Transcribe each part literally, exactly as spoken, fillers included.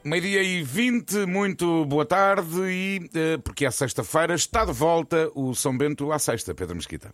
Meio-dia e vinte, muito boa tarde e, porque é sexta-feira, está de volta o São Bento à sexta, Pedro Mesquita.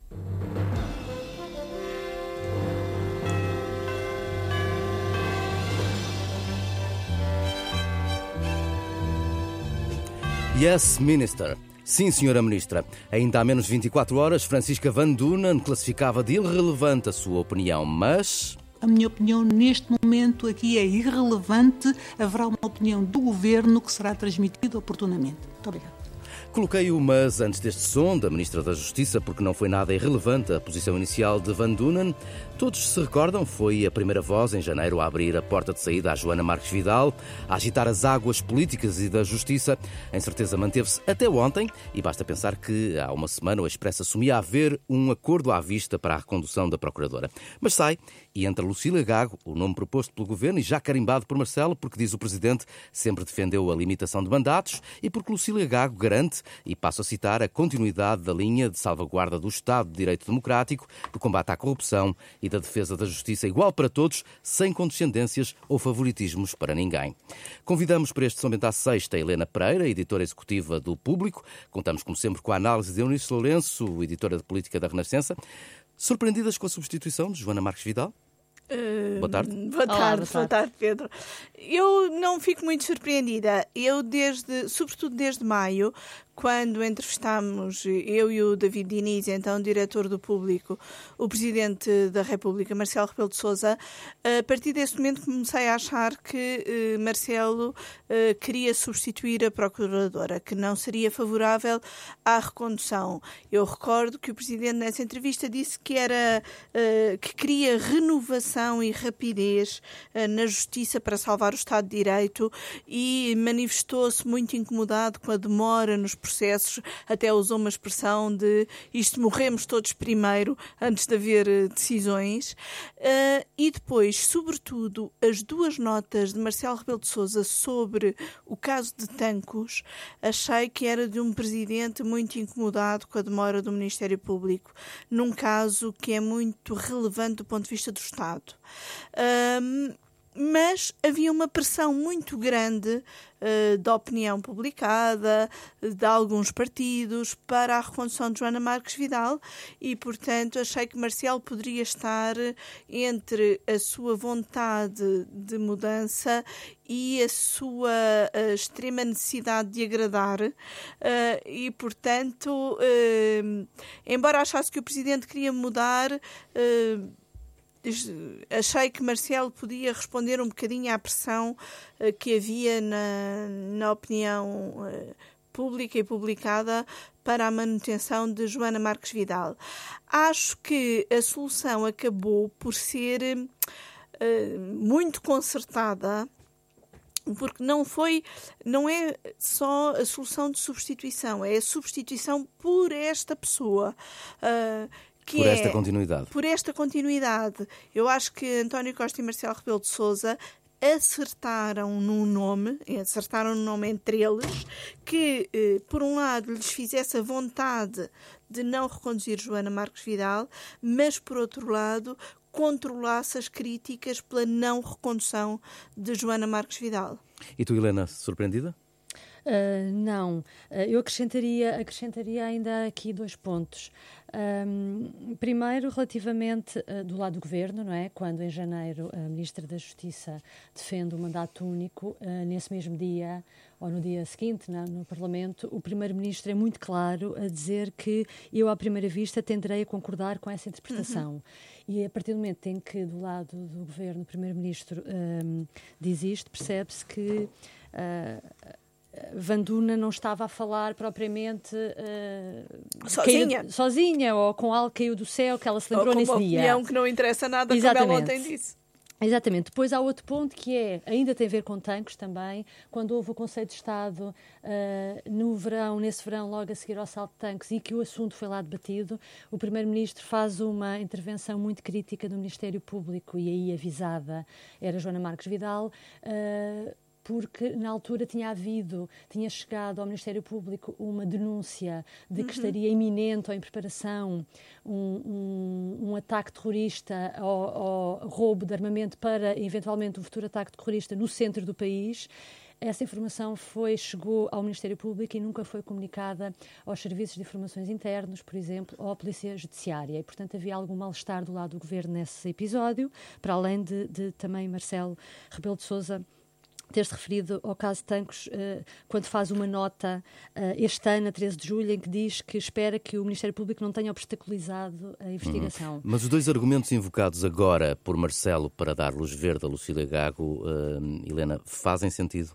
Yes, Minister. Sim, senhora Ministra. Ainda há menos de vinte e quatro horas, Francisca Van Dunen classificava de irrelevante a sua opinião, mas... A minha opinião neste momento aqui é irrelevante. Haverá uma opinião do Governo que será transmitida oportunamente. Muito obrigada. Coloquei o mas antes deste som da Ministra da Justiça porque não foi nada irrelevante a posição inicial de Van Dunen. Todos se recordam, foi a primeira voz em janeiro a abrir a porta de saída à Joana Marques Vidal, a agitar as águas políticas e da justiça. A incerteza manteve-se até ontem e basta pensar que há uma semana o Expresso assumia haver um acordo à vista para a recondução da Procuradora. Mas sai e entra Lucília Gago, o nome proposto pelo Governo e já carimbado por Marcelo, porque, diz o Presidente, sempre defendeu a limitação de mandatos e porque Lucília Gago garante, e passo a citar, a continuidade da linha de salvaguarda do Estado de Direito Democrático, do combate à corrupção e da defesa da justiça igual para todos, sem condescendências ou favoritismos para ninguém. Convidamos para este São Bento à sexta a Helena Pereira, editora executiva do Público. Contamos, como sempre, com a análise de Eunice Lourenço, editora de Política da Renascença. Surpreendidas com a substituição de Joana Marques Vidal? Uh, boa tarde. Boa tarde, Olá, boa boa tarde. tarde, Pedro. Eu não fico muito surpreendida. Eu, desde, sobretudo desde maio, quando entrevistámos, eu e o David Diniz, então diretor do Público, o Presidente da República, Marcelo Rebelo de Sousa, a partir desse momento comecei a achar que eh, Marcelo eh, queria substituir a Procuradora, que não seria favorável à recondução. Eu recordo que o Presidente nessa entrevista disse que, era, eh, que queria renovação e rapidez eh, na Justiça para salvar o Estado de Direito e manifestou-se muito incomodado com a demora nos processos, até usou uma expressão de isto morremos todos primeiro, antes de haver uh, decisões. Uh, e depois, sobretudo, as duas notas de Marcelo Rebelo de Sousa sobre o caso de Tancos, achei que era de um presidente muito incomodado com a demora do Ministério Público, num caso que é muito relevante do ponto de vista do Estado. Um, Mas havia uma pressão muito grande uh, da opinião publicada, de alguns partidos, para a recondução de Joana Marques Vidal e, portanto, achei que Marcelo poderia estar entre a sua vontade de mudança e a sua uh, extrema necessidade de agradar uh, e, portanto, uh, embora achasse que o Presidente queria mudar, uh, achei que Marcelo podia responder um bocadinho à pressão uh, que havia na, na opinião uh, pública e publicada para a manutenção de Joana Marques Vidal. Acho que a solução acabou por ser uh, muito concertada, porque não foi, não é só a solução de substituição, é a substituição por esta pessoa. Uh, Que por é, esta continuidade. Por esta continuidade. Eu acho que António Costa e Marcelo Rebelo de Sousa acertaram num nome, acertaram num nome entre eles, que, eh, por um lado, lhes fizesse a vontade de não reconduzir Joana Marques Vidal, mas, por outro lado, controlasse as críticas pela não recondução de Joana Marques Vidal. E tu, Helena, surpreendida? Uh, não. Uh, eu acrescentaria, acrescentaria ainda aqui dois pontos. Um, primeiro, relativamente uh, do lado do Governo, não é? Quando em janeiro a Ministra da Justiça defende o mandato único, uh, nesse mesmo dia ou no dia seguinte, não, no Parlamento, o Primeiro-Ministro é muito claro a dizer que eu, à primeira vista, tenderei a concordar com essa interpretação. Uhum. E a partir do momento em que, do lado do Governo, o Primeiro-Ministro um, diz isto, percebe-se que Uh, Van Dunen não estava a falar propriamente uh, sozinha. Caiu, sozinha ou com algo que caiu do céu que ela se lembrou nesse dia. Ou com uma opinião que não interessa nada, Exatamente. Como ela ontem disse. Exatamente. Depois há outro ponto que é, ainda tem a ver com Tancos também, quando houve o Conselho de Estado uh, no verão, nesse verão, logo a seguir ao assalto de Tancos, e que o assunto foi lá debatido, o Primeiro-Ministro faz uma intervenção muito crítica do Ministério Público, e aí avisada era Joana Marques Vidal, uh, porque na altura tinha havido, tinha chegado ao Ministério Público uma denúncia de que uhum. estaria iminente ou em preparação um, um, um ataque terrorista ou, ou roubo de armamento para, eventualmente, um futuro ataque terrorista no centro do país. Essa informação foi, chegou ao Ministério Público e nunca foi comunicada aos serviços de informações internos, por exemplo, ou à Polícia Judiciária. E, portanto, havia algum mal-estar do lado do Governo nesse episódio, para além de, de também Marcelo Rebelo de Sousa ter-se referido ao caso Tancos, uh, quando faz uma nota uh, este ano, a treze de julho, em que diz que espera que o Ministério Público não tenha obstaculizado a investigação. Uhum. Mas os dois argumentos invocados agora por Marcelo para dar luz verde a Lucília Gago, uh, Helena, fazem sentido?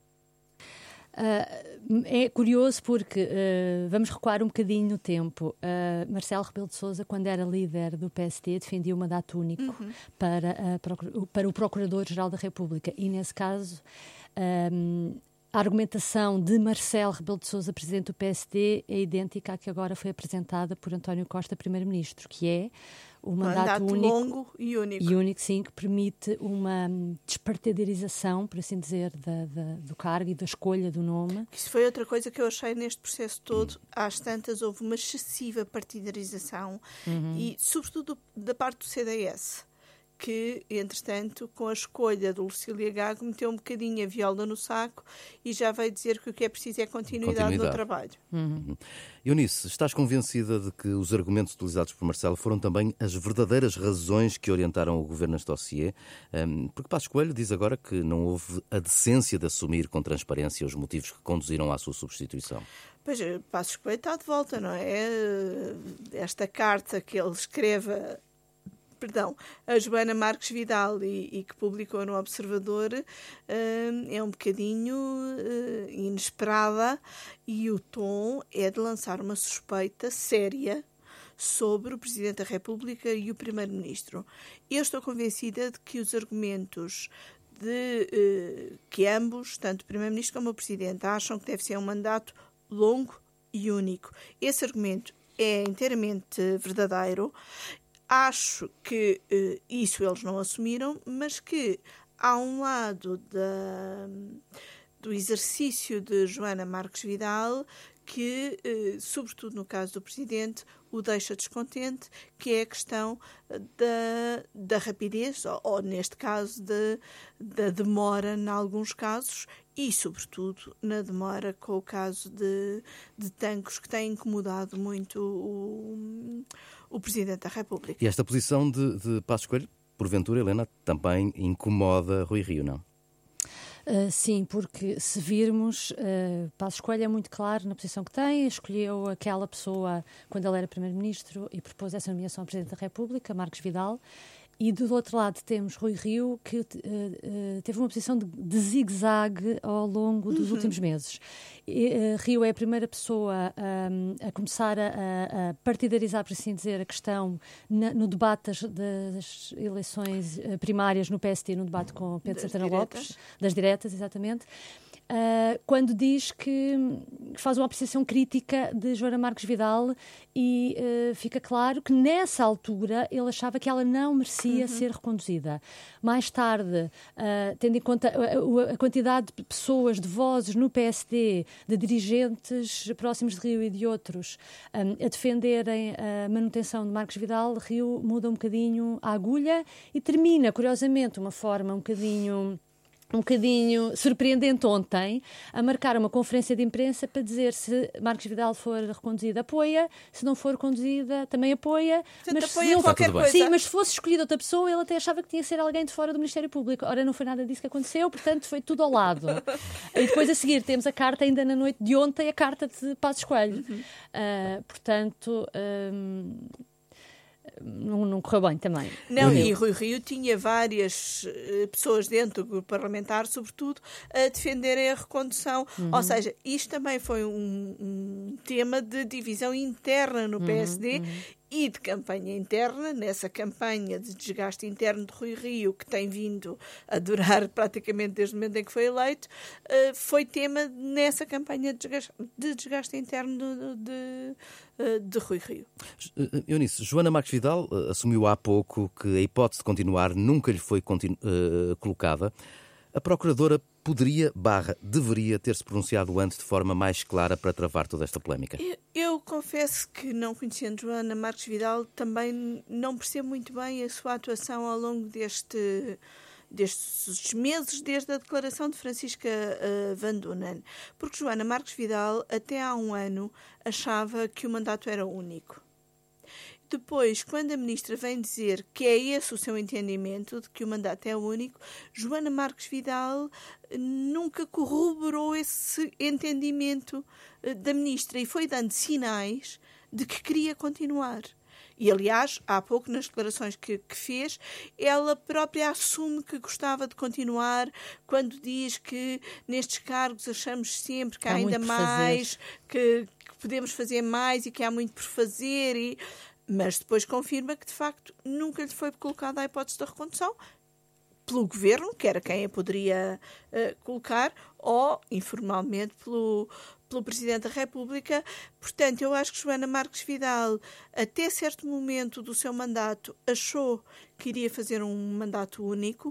Uh, é curioso porque, uh, vamos recuar um bocadinho no tempo, uh, Marcelo Rebelo de Sousa, quando era líder do P S D, defendia o mandato único uhum. para, uh, para o Procurador-Geral da República e, nesse caso, um, a argumentação de Marcelo Rebelo de Sousa, presidente do P S D, é idêntica à que agora foi apresentada por António Costa, primeiro-ministro, que é o mandato, mandato único, longo e único. E único, sim, que permite uma despartidarização, por assim dizer, da, da, do cargo e da escolha do nome. Isso foi outra coisa que eu achei neste processo todo. Às tantas houve uma excessiva partidarização uhum. e, sobretudo, da parte do C D S, que, entretanto, com a escolha do Lucília Gago, meteu um bocadinho a viola no saco e já veio dizer que o que é preciso é continuidade, continuidade. no trabalho. Uhum. Eunice, estás convencida de que os argumentos utilizados por Marcelo foram também as verdadeiras razões que orientaram o governo neste dossiê? Um, porque Passos Coelho diz agora que não houve a decência de assumir com transparência os motivos que conduziram à sua substituição. Pois, Passos Coelho está de volta, não é? Esta carta que ele escreve... Perdão, a Joana Marques Vidal e, e que publicou no Observador uh, é um bocadinho uh, inesperada e o tom é de lançar uma suspeita séria sobre o Presidente da República e o Primeiro-Ministro. Eu estou convencida de que os argumentos de uh, que ambos, tanto o Primeiro-Ministro como o Presidente, acham que deve ser um mandato longo e único. Esse argumento é inteiramente verdadeiro. Acho que uh, isso eles não assumiram, mas que há um lado da, do exercício de Joana Marques Vidal que, uh, sobretudo no caso do Presidente, o deixa descontente, que é a questão da, da rapidez, ou, ou neste caso de, da demora em alguns casos e, sobretudo, na demora com o caso de, de Tancos, que tem incomodado muito o, o Presidente da República. E esta posição de, de Passos Coelho, porventura, Helena, também incomoda Rui Rio, não? Uh, sim, porque se virmos, uh, Passos Coelho é muito claro na posição que tem, escolheu aquela pessoa quando ele era Primeiro-Ministro e propôs essa nomeação ao Presidente da República, Marques Vidal, e do outro lado temos Rui Rio, que uh, uh, teve uma posição de, de zigue-zague ao longo dos uhum. últimos meses. E, uh, Rio é a primeira pessoa um, a começar a, a partidarizar, por assim dizer, a questão na, no debate das, das eleições primárias no P S D, no debate com Pedro das Santana diretas. Lopes, das diretas, exatamente. Uh, quando diz que faz uma apreciação crítica de Joana Marques Vidal e uh, fica claro que nessa altura ele achava que ela não merecia uhum. ser reconduzida. Mais tarde, uh, tendo em conta a, a quantidade de pessoas, de vozes no P S D, de dirigentes próximos de Rio e de outros, um, a defenderem a manutenção de Marques Vidal, Rio muda um bocadinho a agulha e termina, curiosamente, uma forma um bocadinho... um bocadinho surpreendente ontem, a marcar uma conferência de imprensa para dizer se Marques Vidal for reconduzida, apoia, se não for conduzida, também apoia. Portanto, mas apoia se qualquer coisa. Sim, mas se fosse escolhida outra pessoa, ele até achava que tinha que ser alguém de fora do Ministério Público. Ora, não foi nada disso que aconteceu, portanto, foi tudo ao lado. E depois, a seguir, temos a carta, ainda na noite de ontem, a carta de Passos Coelho. Uhum. Uh, portanto... Um, Não, não correu bem também. Não, e Rui Rio tinha várias uh, pessoas dentro do grupo parlamentar, sobretudo, a defenderem a recondução. Uhum. Ou seja, isto também foi um, um tema de divisão interna no P S D uhum, uhum. e de campanha interna, nessa campanha de desgaste interno de Rui Rio, que tem vindo a durar praticamente desde o momento em que foi eleito, uh, foi tema nessa campanha de desgaste, de desgaste interno de, de, de Rui Rio. Eunice, Joana Marques Vidal uh, assumiu há pouco que a hipótese de continuar nunca lhe foi continu- uh, colocada. A Procuradora poderia, barra, deveria ter-se pronunciado antes de forma mais clara para travar toda esta polémica? Eu, eu confesso que, não conhecendo Joana Marques Vidal, também não percebo muito bem a sua atuação ao longo deste... destes meses, desde a declaração de Francisca uh, Van Dunen. Porque Joana Marques Vidal, até há um ano, achava que o mandato era único. Depois, quando a ministra vem dizer que é esse o seu entendimento, de que o mandato é único, Joana Marques Vidal nunca corroborou esse entendimento uh, da ministra e foi dando sinais de que queria continuar. E, aliás, há pouco, nas declarações que, que fez, ela própria assume que gostava de continuar quando diz que nestes cargos achamos sempre que há, há ainda mais, que, que podemos fazer mais e que há muito por fazer, e... mas depois confirma que, de facto, nunca lhe foi colocada a hipótese da recondução pelo Governo, que era quem a poderia uh, colocar, ou, informalmente, pelo... pelo Presidente da República. Portanto, eu acho que Joana Marques Vidal, até certo momento do seu mandato, achou que iria fazer um mandato único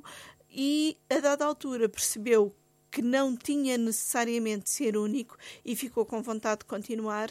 e, a dada altura, percebeu que não tinha necessariamente de ser único e ficou com vontade de continuar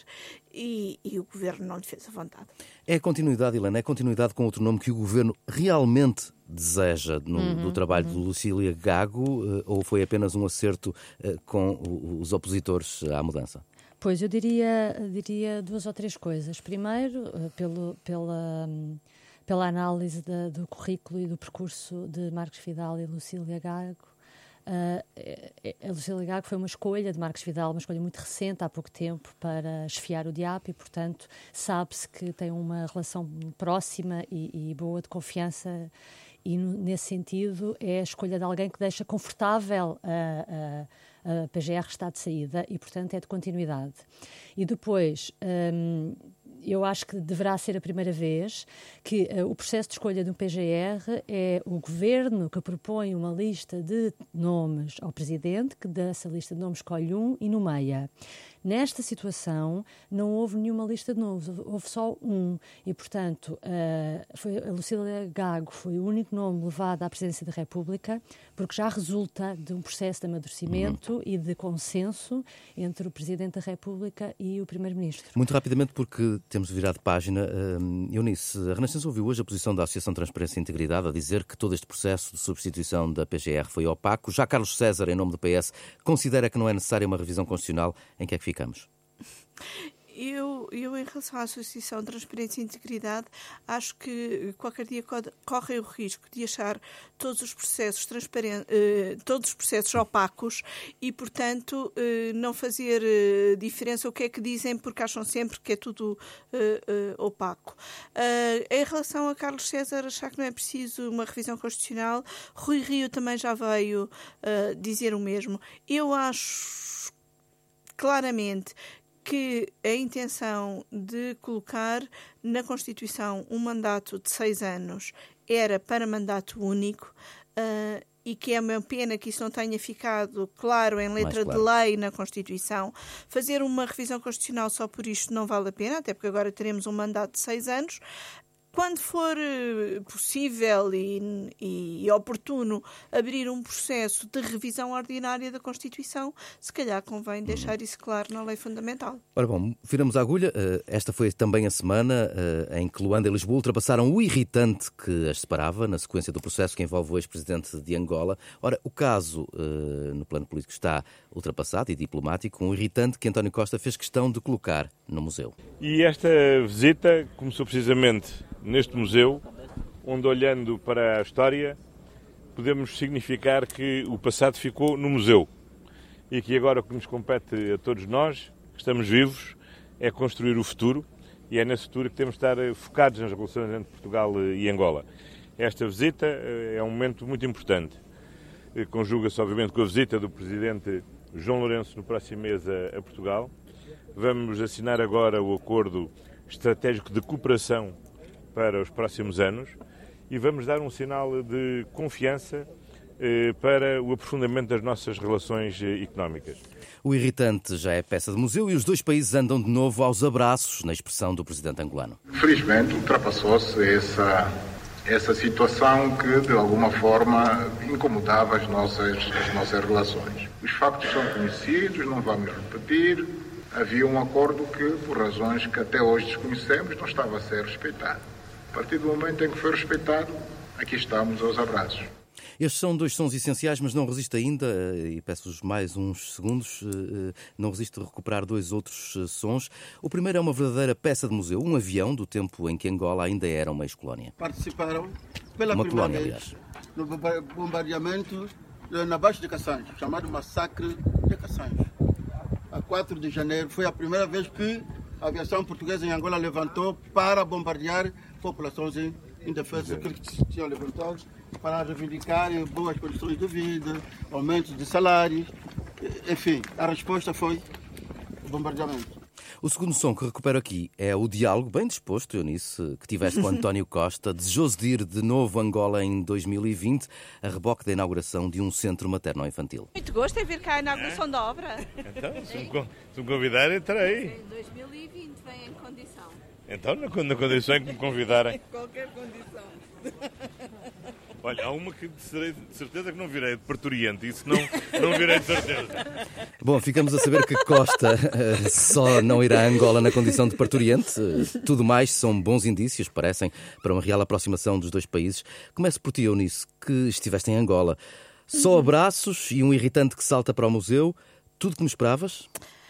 e, e o Governo não lhe fez a vontade. É a continuidade, Helena, é a continuidade com outro nome que o Governo realmente deseja no, uhum, do trabalho uhum. de Lucília Gago, ou foi apenas um acerto uh, com os opositores à mudança? Pois, eu diria, diria duas ou três coisas. Primeiro, uh, pelo, pela, um, pela análise da, do currículo e do percurso de Marques Vidal e Lucília Gago. Uh, a Lucília Gago foi uma escolha de Marques Vidal, uma escolha muito recente, há pouco tempo, para esfiar o diabo e, portanto, sabe-se que tem uma relação próxima e, e boa de confiança e, nesse sentido, é a escolha de alguém que deixa confortável a, a, a P G R está de saída e, portanto, é de continuidade. E depois... Um, eu acho que deverá ser a primeira vez que uh, o processo de escolha do P G R é o Governo que propõe uma lista de nomes ao Presidente, que dessa lista de nomes escolhe um e nomeia. Nesta situação, não houve nenhuma lista de nomes, houve só um. E, portanto, uh, foi, a Lucília Gago foi o único nome levado à Presidência da República, porque já resulta de um processo de amadurecimento uhum. e de consenso entre o Presidente da República e o Primeiro-Ministro. Muito rapidamente, porque temos virado página. Uh, Eunice, a Renascença ouviu hoje a posição da Associação Transparência e Integridade a dizer que todo este processo de substituição da P G R foi opaco. Já Carlos César, em nome do P S, considera que não é necessária uma revisão constitucional. Em que é que ficamos? Eu, eu, em relação à Associação de Transparência e Integridade, acho que qualquer dia corre o risco de achar todos os processos transparentes, eh, todos os processos opacos e, portanto, eh, não fazer eh, diferença o que é que dizem, porque acham sempre que é tudo eh, eh, opaco. Uh, em relação a Carlos César, achar que não é preciso uma revisão constitucional, Rui Rio também já veio uh, dizer o mesmo. Eu acho claramente que a intenção de colocar na Constituição um mandato de seis anos era para mandato único uh, e que é uma pena que isso não tenha ficado claro em letra claro. de lei na Constituição. Fazer uma revisão constitucional só por isto não vale a pena, até porque agora teremos um mandato de seis anos. Quando for possível e, e oportuno abrir um processo de revisão ordinária da Constituição, se calhar convém deixar isso claro na lei fundamental. Ora bom, viramos a agulha. Esta foi também a semana em que Luanda e Lisboa ultrapassaram o irritante que as separava na sequência do processo que envolve o ex-presidente de Angola. Ora, o caso no plano político está ultrapassado e diplomático, um irritante que António Costa fez questão de colocar no museu. E esta visita começou precisamente neste museu, onde, olhando para a história, podemos significar que o passado ficou no museu e que agora o que nos compete a todos nós, que estamos vivos, é construir o futuro, e é nesse futuro que temos de estar focados nas relações entre Portugal e Angola. Esta visita é um momento muito importante. Conjuga-se, obviamente, com a visita do Presidente João Lourenço no próximo mês a, a Portugal. Vamos assinar agora o Acordo Estratégico de Cooperação para os próximos anos e vamos dar um sinal de confiança eh, para o aprofundamento das nossas relações eh, económicas. O irritante já é peça de museu e os dois países andam de novo aos abraços, na expressão do presidente angolano. Felizmente ultrapassou-se essa essa situação que, de alguma forma, incomodava as nossas, as nossas relações. Os factos são conhecidos, não vamos repetir. Havia um acordo que, por razões que até hoje desconhecemos, não estava a ser respeitado. A partir do momento em que foi respeitado, aqui estamos aos abraços. Estes são dois sons essenciais, mas não resisto ainda, e peço-vos mais uns segundos, não resisto a recuperar dois outros sons. O primeiro é uma verdadeira peça de museu, um avião do tempo em que Angola ainda era uma ex-colónia. Participaram pela uma primeira colónia, vez aliás. no bombardeamento na Baixa de Cassanhos, chamado Massacre de Cassanhos. A quatro de janeiro foi a primeira vez que a aviação portuguesa em Angola levantou para bombardear populações indefesas que tinham levantado para reivindicar boas condições de vida, aumentos de salários. Enfim, a resposta foi bombardeamento. O segundo som que recupero aqui é o diálogo bem disposto, Eunice, que tiveste com António Costa, desejoso de ir de novo a Angola em dois mil e vinte, a reboque da inauguração de um centro materno-infantil. Muito gosto em vir cá à inauguração é? da obra. Então, se me, se me convidar, entrarei. Em dois mil e vinte vem em condição. Então, na, na condição em que me convidarem. Qualquer condição. Olha, há uma que serei de certeza que não virei de parturiente, isso não, não virei de certeza. Bom, ficamos a saber que Costa uh, só não irá a Angola na condição de parturiente. Uh, tudo mais são bons indícios, parecem, para uma real aproximação dos dois países. Começo por ti, Eunice, que estiveste em Angola. Só abraços e um irritante que salta para o museu. Tudo como esperavas?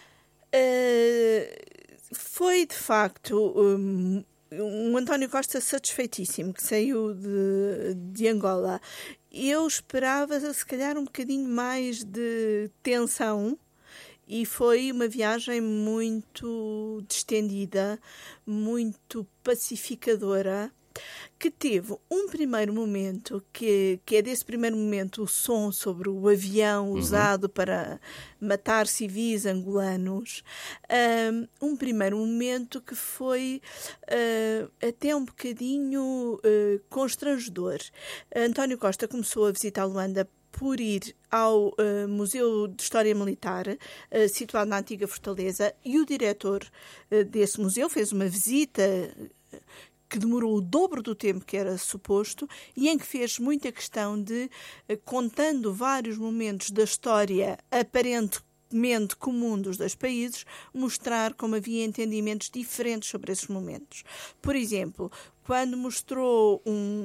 Uh, foi, de facto... Um... Um António Costa satisfeitíssimo, que saiu de, de Angola. Eu esperava, se calhar, um bocadinho mais de tensão, e foi uma viagem muito distendida, muito pacificadora, que teve um primeiro momento, que, que é desse primeiro momento o som sobre o avião uhum. usado para matar civis angolanos, um, um primeiro momento que foi uh, até um bocadinho uh, constrangedor. António Costa começou a visitar Luanda por ir ao uh, Museu de História Militar, uh, situado na antiga Fortaleza, e o diretor uh, desse museu fez uma visita uh, que demorou o dobro do tempo que era suposto e em que fez muita questão de, contando vários momentos da história aparentemente comum dos dois países, mostrar como havia entendimentos diferentes sobre esses momentos. Por exemplo, quando mostrou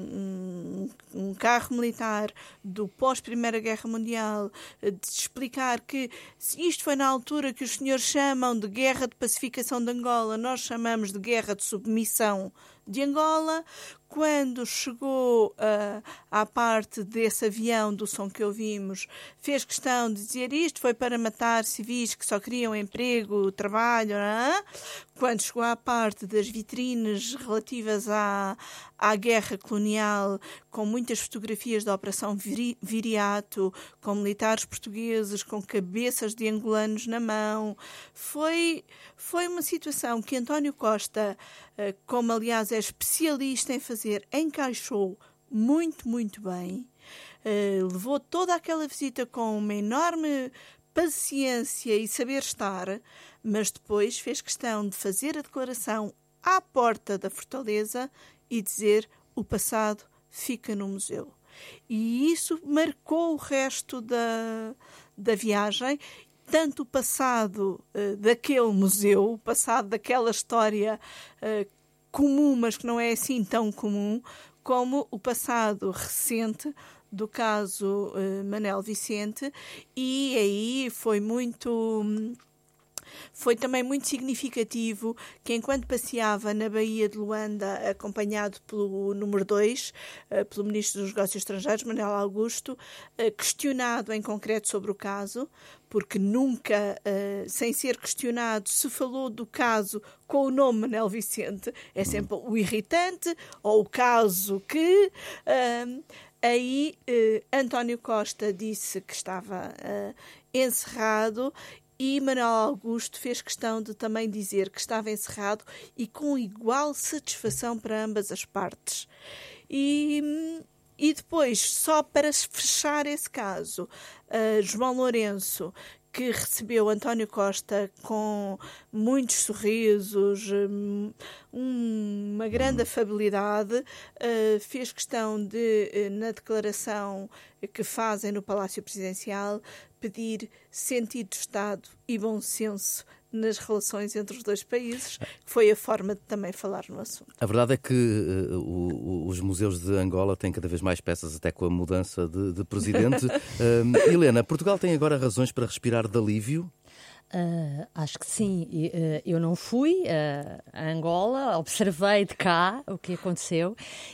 um, um, um carro militar do pós-Primeira Guerra Mundial, de explicar que isto foi na altura que os senhores chamam de Guerra de Pacificação de Angola, nós chamamos de Guerra de Submissão de Angola. Quando chegou uh, à parte desse avião, do som que ouvimos, fez questão de dizer isto foi para matar civis que só queriam emprego, trabalho. Não é? Quando chegou à parte das vitrines relativas à, à guerra colonial, com muitas fotografias da Operação Viriato, com militares portugueses, com cabeças de angolanos na mão, foi, foi uma situação que António Costa, uh, como aliás é especialista em fazer, encaixou muito, muito bem. Uh, levou toda aquela visita com uma enorme paciência e saber estar, mas depois fez questão de fazer a declaração à porta da Fortaleza e dizer o passado fica no museu. E isso marcou o resto da, da viagem, tanto o passado uh, daquele museu, o passado daquela história uh, comum, mas que não é assim tão comum, como o passado recente do caso uh, Manel Vicente, e aí foi muito... Foi também muito significativo que, enquanto passeava na Baía de Luanda, acompanhado pelo número dois, pelo Ministro dos Negócios Estrangeiros, Manuel Augusto, questionado em concreto sobre o caso, porque nunca, sem ser questionado, se falou do caso com o nome Manel Vicente, é sempre o irritante ou o caso que... Aí António Costa disse que estava encerrado, e Manuel Augusto fez questão de também dizer que estava encerrado e com igual satisfação para ambas as partes. E, E depois, só para fechar esse caso, uh, João Lourenço, que recebeu António Costa com muitos sorrisos, um, uma grande afabilidade, uh, fez questão de, uh, na declaração que fazem no Palácio Presidencial, pedir sentido de Estado e bom senso nas relações entre os dois países, que foi a forma de também falar no assunto. A verdade é que uh, o, os museus de Angola têm cada vez mais peças, até com a mudança de, de presidente. uh, Helena, Portugal tem agora razões para respirar de alívio? Uh, acho que sim. Uh, eu não fui uh, a Angola, observei de cá o que aconteceu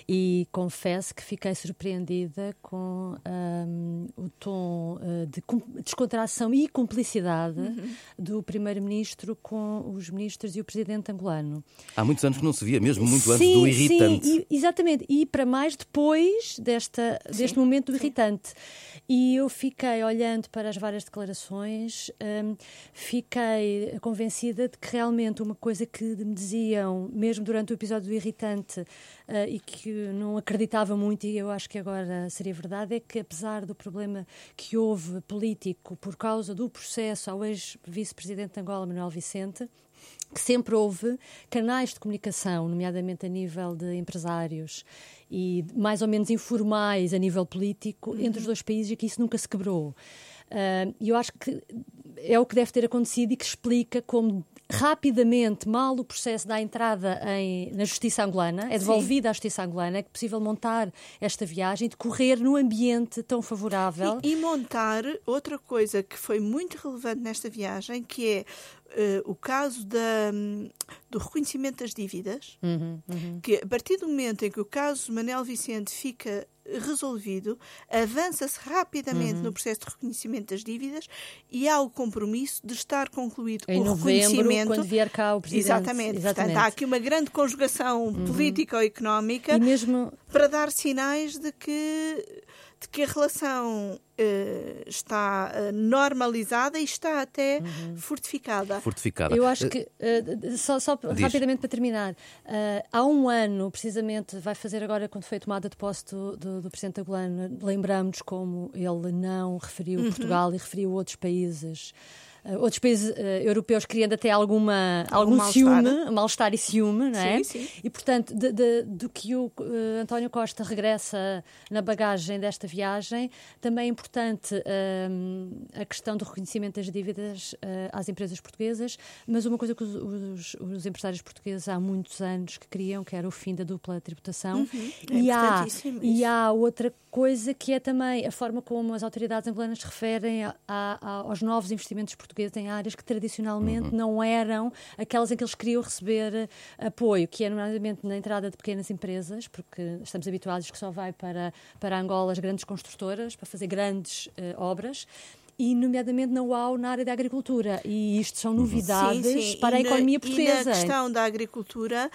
e confesso que fiquei surpreendida com um, o tom uh, de descontração e cumplicidade uhum. do primeiro-ministro com os ministros e o presidente angolano. Há muitos anos que não se via, mesmo muito sim, antes do irritante. Sim, e, exatamente. E para mais depois desta, deste momento do irritante. E eu fiquei olhando para as várias declarações, um, fiquei convencida de que realmente uma coisa que me diziam, mesmo durante o episódio do irritante, uh, e que não acreditava muito, e eu acho que agora seria verdade, é que apesar do problema que houve político por causa do processo ao ex-vice-presidente de Angola, Manuel Vicente, que sempre houve canais de comunicação, nomeadamente a nível de empresários e mais ou menos informais a nível político, uhum. entre os dois países, e que isso nunca se quebrou. E uh, eu acho que é o que deve ter acontecido e que explica como rapidamente, mal o processo da entrada em, na justiça angolana, é devolvida à justiça angolana, é possível montar esta viagem, decorrer num ambiente tão favorável. E, e montar outra coisa que foi muito relevante nesta viagem, que é Uh, o caso da, um, do reconhecimento das dívidas, uhum, uhum. que a partir do momento em que o caso Manuel Vicente fica resolvido, avança-se rapidamente uhum. no processo de reconhecimento das dívidas e há o compromisso de estar concluído em o novembro, reconhecimento. Quando vier cá o presidente. Exatamente. Exatamente. Portanto, há aqui uma grande conjugação uhum. política-económica mesmo... para dar sinais de que, de que a relação uh, está uh, normalizada e está até uhum. fortificada. Fortificada. Eu acho que, uh, só, só rapidamente para terminar, uh, há um ano, precisamente, vai fazer agora, quando foi tomada de posse do, do, do presidente angolano, lembramos como ele não referiu uhum. Portugal e referiu outros países. Uh, outros países uh, europeus criando até alguma, algum mal ciúme, estar. mal-estar e ciúme, não é? Sim, sim. E, portanto, de, de, do que o uh, António Costa regressa na bagagem desta viagem, também é importante uh, a questão do reconhecimento das dívidas uh, às empresas portuguesas, mas uma coisa que os, os, os empresários portugueses há muitos anos que queriam, que era o fim da dupla tributação. Uhum. É e, há, e há outra coisa que é também a forma como as autoridades angolanas se referem a, a, aos novos investimentos portugueses em áreas que tradicionalmente uhum. não eram aquelas em que eles queriam receber apoio, que é nomeadamente na entrada de pequenas empresas, porque estamos habituados que só vai para, para Angola as grandes construtoras, para fazer grandes uh, obras, e nomeadamente know-how na área da agricultura. E isto são novidades sim, sim. para e a economia na, portuguesa. E na questão da agricultura,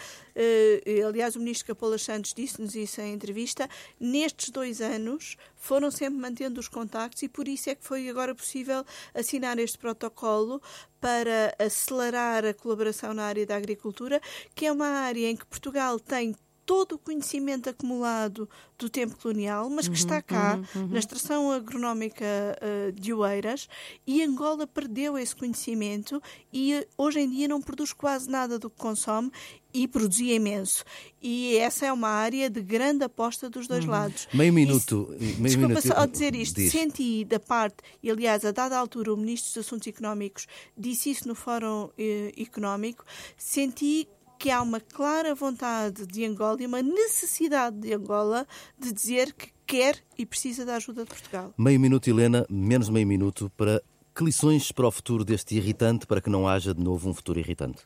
uh, aliás, o ministro Capola Santos disse-nos isso em entrevista, nestes dois anos foram sempre mantendo os contactos e por isso é que foi agora possível assinar este protocolo para acelerar a colaboração na área da agricultura, que é uma área em que Portugal tem todo o conhecimento acumulado do tempo colonial, mas que uhum, está cá, uhum, uhum. na extração agronómica uh, de Oeiras, e Angola perdeu esse conhecimento e uh, hoje em dia não produz quase nada do que consome e produzia imenso. E essa é uma área de grande aposta dos dois uhum. lados. Meio minuto. E, meio desculpa minuto, só dizer isto. Diz. Senti da parte, e aliás, a dada altura, o Ministro dos Assuntos Económicos disse isso no Fórum eh, Económico, senti que há uma clara vontade de Angola e uma necessidade de Angola de dizer que quer e precisa da ajuda de Portugal. Meio minuto, Helena, menos meio minuto, para que lições para o futuro deste irritante, para que não haja de novo um futuro irritante?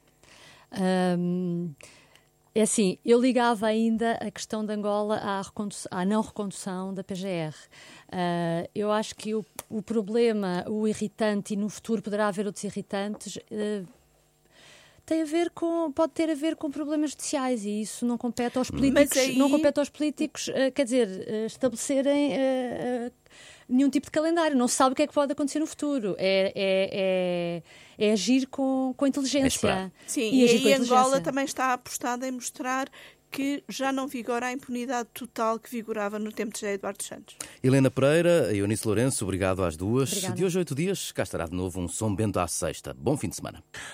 Um, é assim, eu ligava ainda a questão de Angola à, à não recondução da P G R. Uh, eu acho que o, o problema, o irritante, e no futuro poderá haver outros irritantes, uh, tem a ver com, pode ter a ver com problemas judiciais e isso não compete aos políticos, aí... não compete aos políticos, uh, quer dizer, uh, estabelecerem uh, uh, nenhum tipo de calendário. Não se sabe o que é que pode acontecer no futuro. É, é, é, é agir com, com inteligência. Sim, e, e agir aí Angola também está apostada em mostrar que já não vigora a impunidade total que vigorava no tempo de José Eduardo Santos. Helena Pereira e Eunice Lourenço, obrigado às duas. Obrigada. De hoje a oito dias, cá estará de novo um São Bento à sexta. Bom fim de semana.